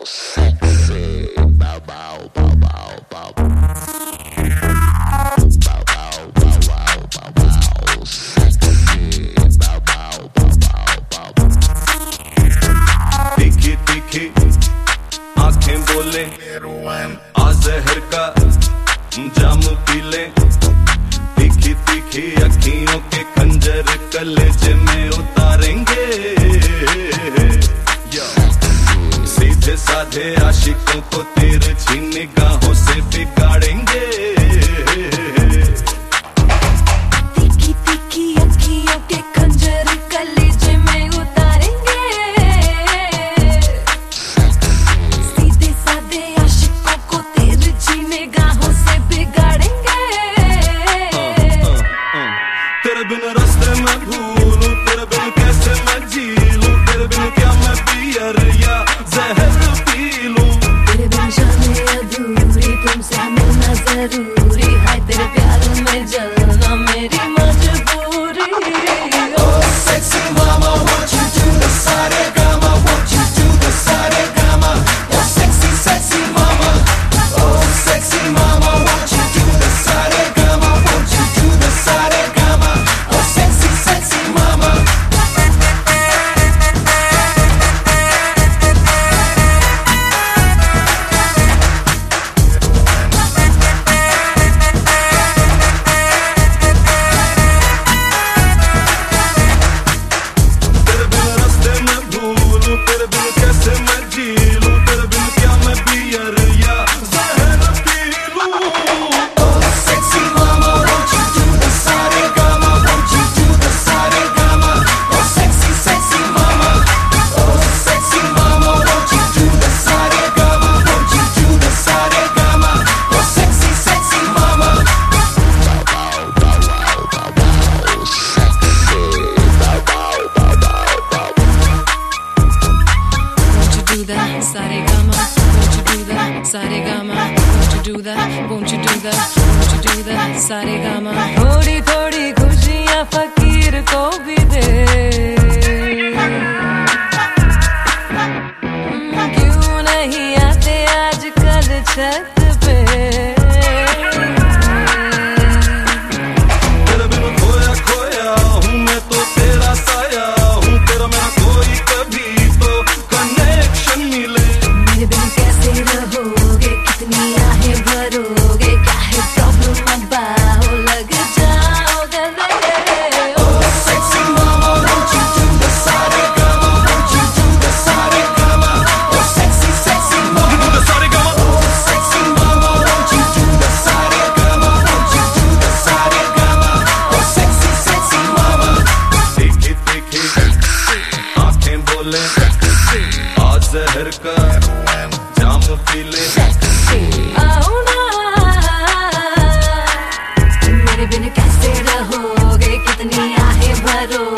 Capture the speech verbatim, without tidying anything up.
sexy, bow bow bow bow bow. Bow bow bow bow bow bow, sexy, bow bow bow bow bow. तीखी तीखी आंखें बोले आ जहर का जाम पी ले, तीखी तीखी अखियों के खंजर कलेजे में उतारेंगे, सीधे साधे आशिकों को तिरछी निगाहों से बिगाड़ेंगे। तीखी तीखी अखियों के खंजर कलेजे में उतारेंगे, सीधे साधे आशिकों को तिरछी निगाहों से बिगाड़ेंगे। तेरे बिन रास्ते में भूलूं, तेरे बिन कैसे मैं जी लूं, तेरे बिन क्या मैं पियर या जहर पी लूं। तेरे बिन जाने अधूरी, तुमसे मिलना जरूरी है, तेरे प्यार में जलना मेरी मजबूरी। Oh sexy mama, won't you do the sa-re-ga-ma? Won't you do the sa-re-ga-ma? Oh sexy sexy mama. Oh sexy mama, won't you do the sa-re-ga-ma? Won't you do the sa-re-ga-ma? Oh sexy sexy mama. तेरे बिन रास्ते में भूलूं, तेरे बिन कैसे मैं जी लूं, तेरे बिन क्या मैं पियर या जहर पी लूं। Oh sexy mama, won't you do the sa-re-ga-ma? Won't you do the sa-re-ga-ma? Oh sexy sexy mama. Oh sexy mama, won't you do the sa-re-ga-ma? Won't you do the sa-re-ga-ma? Oh sexy sexy mama. Won't you do that, sa-re-ga-ma? Won't you do that, sa-re-ga-ma? Won't you do that? Won't you do that? Won't you do that, sa-re-ga-ma? थोड़ी थोड़ी खुशियाँ फकीर को भी दे, हम्म, क्यों नहीं आते आजकल छत पे। तेरे बिन खोया खोया हूँ मैं तो तेरा साया हूँ, तेरा मेरा कोई कभी तो कनेक्शन मिले। मेरे बिन कैसे रहोगे, कितनी आहें भरोगे, क्या है प्रॉब्लम अब आओ लग जाओ गले। Oh sexy mama, won't you do the sa-re-ga-ma? Won't you do the sa-re-ga-ma? Oh sexy sexy mama. तू तो सारे गामा Oh sexy mama, won't you do the sa-re-ga-ma? Won't you do the sa-re-ga-ma? Oh sexy sexy mama. तीखी तीखी आंखें बोले आ जहर का जाम पी ले, आओ ना, मेरे बिन कैसे रहोगे, कितनी आहें भरोगे।